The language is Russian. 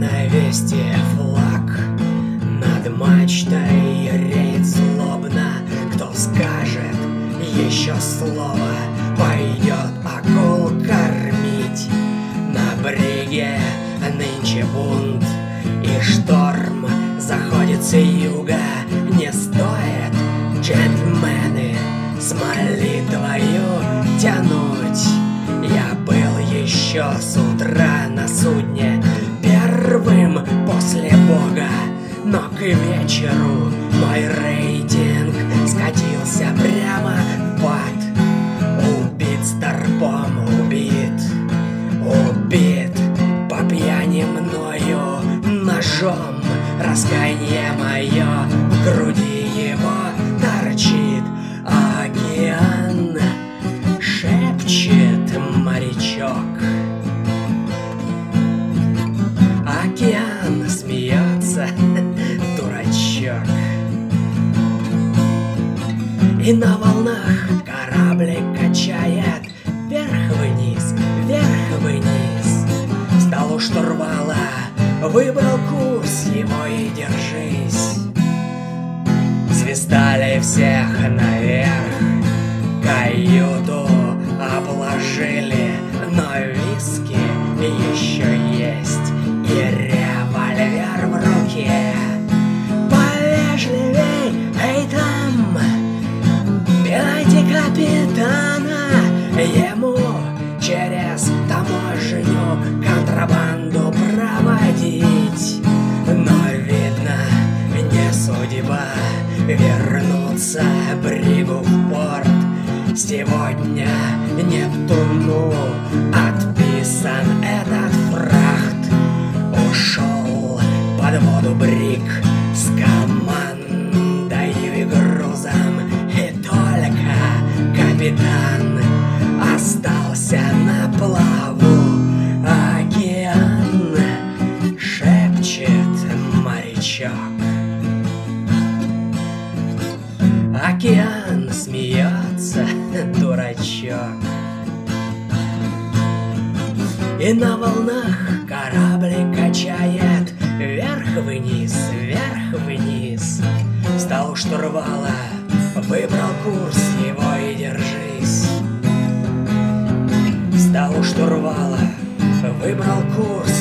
на весте флаг, над мачтой реет злобно. Кто скажет еще слово, пойдет акул кормить. На бриге нынче бунт и шторм заходит с юга. Не стоит, джентльмены, с молитвою тянуть. Я был еще с утра на судне, первым после Бога, но к вечеру мой рейтинг скатился прямо в ад. Убит старпом, убит, убит по пьяни мною ножом. Раскаяние мое в груди его торчит. Океан шепчет морячок. Океан смеется, дурачок. И на волнах кораблик качает вверх-вниз, вверх-вниз. Встал у штурвала, выбрал курс его и держись. Свистали всех наверх, каюту обложили, но виски еще есть и револьвер в руке. Повежливей, эй там, пинайте капитана, ему через таможню контрабанду проводить. Но видно, не судьба вернуться бригу в порт. Сегодня Нептуну отписан этот фрахт. Ушел под воду бриг с командой и грузом, и только капитан остался на плаву. Океан шепчет морячок. Океан смеется, дурачок. И на волнах кораблик качает вверх-вниз, вверх-вниз. Встал у штурвала, выбрал курс его и держись. Встал у штурвала, выбрал курс